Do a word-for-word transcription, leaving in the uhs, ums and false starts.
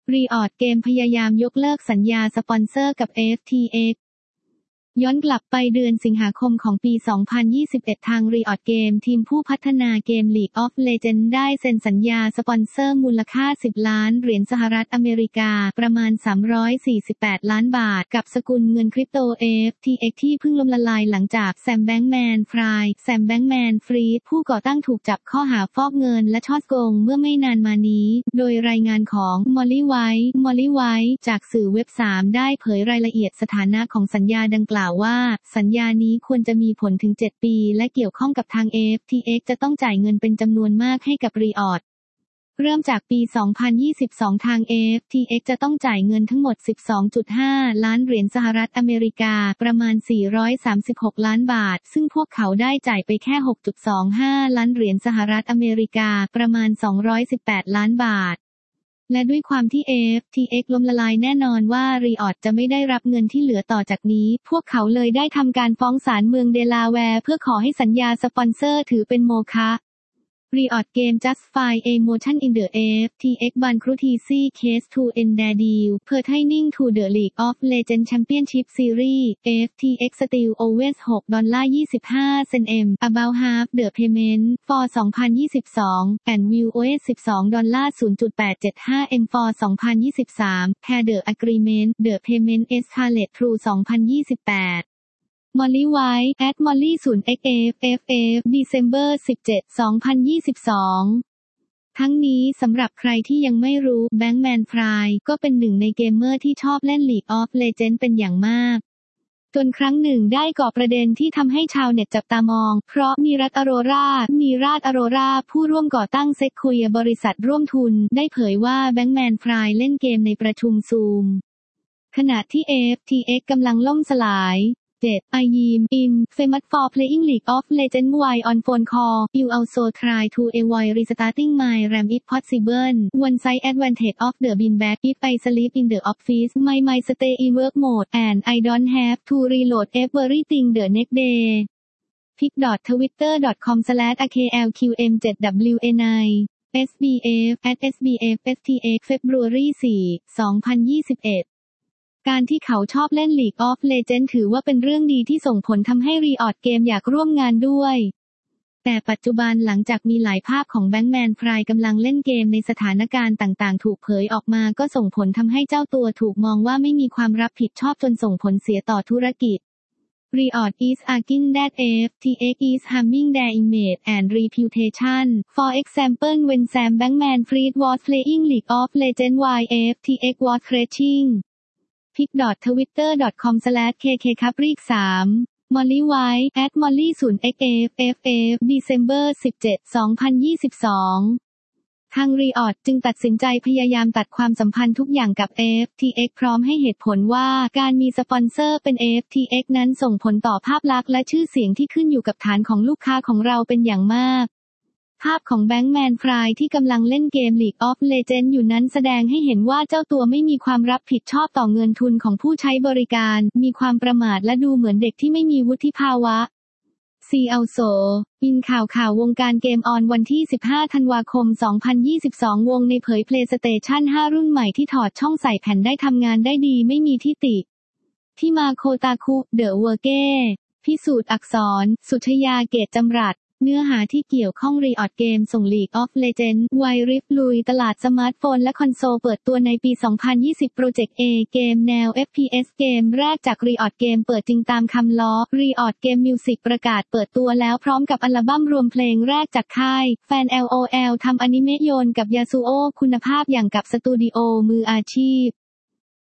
Riot เกมพยายามยกเลิกสัญญาสปอนเซอร์กับ เอ เอฟ ที เอ็กซ์ ย้อนกลับไปเดือนสิงหาคมของปี สองพันยี่สิบเอ็ด ทาง Riot เกมทีมผู้พัฒนาเกม League of Legends ได้เซ็นสัญญาสปอนเซอร์มูลค่า สิบ ล้านเหรียญสหรัฐอเมริกาประมาณ สามร้อยสี่สิบแปด ล้านบาทกับสกุลเงินคริปโต เอ เอฟ ที เอ็กซ์ ที่เพิ่งล้มละลายหลังจากแซม แบงก์แมน ฟรายแซม แบงก์แมน ฟรีดผู้ก่อตั้งถูกจับข้อหาฟอกเงินและฉ้อโกงเมื่อไม่นานมานี้โดยรายงานของ Molly White Molly White จากสื่อเว็บ สาม ได้เผยรายละเอียดสถานะของสัญญาดังกล่าวว่าสัญญานี้ควรจะมีผลถึง เจ็ด ปีและเกี่ยวข้องกับทาง เอ เอฟ ที เอ็กซ์ จะต้องจ่ายเงินเป็นจำนวนมากให้กับ Riot เริ่มจากปี สองพันยี่สิบสอง ทาง เอ เอฟ ที เอ็กซ์ จะต้องจ่ายเงินทั้งหมด สิบสองจุดห้า ล้านเหรียญสหรัฐอเมริกาประมาณ สี่ร้อยสามสิบหก ล้านบาทซึ่งพวกเขาได้จ่ายไปแค่ หกจุดสองห้า ล้านเหรียญสหรัฐอเมริกาประมาณ สองร้อยสิบแปด ล้านบาทและด้วยความที่ เอ เอฟ ที เอ็กซ์ ล้มละลายแน่นอนว่า Riot จะไม่ได้รับเงินที่เหลือต่อจากนี้พวกเขาเลยได้ทำการฟ้องศาลเมืองเดลาแวร์เพื่อขอให้สัญญาสปอนเซอร์ถือเป็นโมฆะRiot Game justify a motion in the เอ เอฟ ที เอ็กซ์ bankruptcy case to end their deal pertaining to the League of Legends Championship Series เอ เอฟ ที เอ็กซ์ still owes หก ดอลลาร์ ยี่สิบห้า เซนต์ m about half the payment for สองพันยี่สิบสอง and will owe สิบสอง ดอลลาร์ ศูนย์จุดแปดเจ็ดห้า m for สองพันยี่สิบสาม per the agreement the payment escalate through สองพันยี่สิบแปดMolly White at Molly ศูนย์ เอ็กซ์ เอ เอฟ เอฟ เอฟ December สิบเจ็ด สองพันยี่สิบสองทั้งนี้สำหรับใครที่ยังไม่รู้ Bankman Fry ก็เป็นหนึ่งในเกมเมอร์ที่ชอบเล่น League of Legends เป็นอย่างมากจนครั้งหนึ่งได้ก่อประเด็นที่ทำให้ชาวเน็ตจับตามองเพราะนีรัต อโรรานีราต อโรราผู้ร่วมก่อตั้ง Sequoia บริษัทร่วมทุนได้เผยว่า Bankman Fry เล่นเกมในประชุมซูมขณะที่ เอ เอฟ ที เอ็กซ์ กำลังล่มสลายเจ็ด I am in famous for playing League of Legends while on phone call. You also try to avoid restarting my RAM if possible. One side advantage of the beanbag if I sleep in the office, my mind stay in work mode and I don't have to reload everything the next day. pic dot twitter dot com slash a k l q m seven w n i S B F at S B F S T X February สี่ สองพันยี่สิบเอ็ดการที่เขาชอบเล่น League of Legends ถือว่าเป็นเรื่องดีที่ส่งผลทำให้ Riot เกมอยากร่วมงานด้วยแต่ปัจจุบันหลังจากมีหลายภาพของ Bankman Fry กำลังเล่นเกมในสถานการณ์ต่างๆถูกเผยออกมาก็ส่งผลทำให้เจ้าตัวถูกมองว่าไม่มีความรับผิดชอบจนส่งผลเสียต่อธุรกิจ Riot is arguing that เอ เอฟ ที เอ็กซ์ is harming their image and reputation. For example, when Sam Bankman-Fried was playing League of Legends while เอ เอฟ ที เอ็กซ์ was crashing pic dot twitter dot com slash k k ครับรีกสาม Molly White at Molly ศูนย์ เอ็กซ์ เอ เอฟ เอฟ เอฟ December สิบเจ็ด สองพันยี่สิบสองทาง Riot จึงตัดสินใจพยายามตัดความสัมพันธ์ทุกอย่างกับ เอ เอฟ ที เอ็กซ์ พร้อมให้เหตุผลว่าการมีสปอนเซอร์เป็น เอ เอฟ ที เอ็กซ์ นั้นส่งผลต่อภาพลักษณ์และชื่อเสียงที่ขึ้นอยู่กับฐานของลูกค้าของเราเป็นอย่างมากภาพของ Bankman Fry ที่กำลังเล่นเกม League of Legends อยู่นั้นแสดงให้เห็นว่าเจ้าตัวไม่มีความรับผิดชอบต่อเงินทุนของผู้ใช้บริการมีความประมาทและดูเหมือนเด็กที่ไม่มีวุฒิภาวะ See also อินข่าวข่าววงการเกมออนวันที่ สิบห้า ธันวาคม สองพันยี่สิบสองวงในเผย PlayStation ห้า รุ่นใหม่ที่ถอดช่องใส่แผ่นได้ทำงานได้ดีไม่มีที่ติที่มาโคตาคุ เดอะเวอร์เก้พิสูจน์อักษรสุชยาเกตจำรัดเนื้อหาที่เกี่ยวข้อง Riot เกมส่ง League of Legends Wild Rift ลุยตลาดสมาร์ทโฟนและคอนโซลเปิดตัวในปี สองพันยี่สิบ โปรเจกต์ A เกมแนว เอฟ พี เอส เกมแรกจาก Riot เกมเปิดจริงตามคำล้อ Riot Game Music ประกาศเปิดตัวแล้วพร้อมกับอัลบั้มรวมเพลงแรกจากค่ายแฟน แอล โอ แอล ทำอนิเมะโยนกับยาซูโอะคุณภาพอย่างกับสตูดิโอมืออาชีพ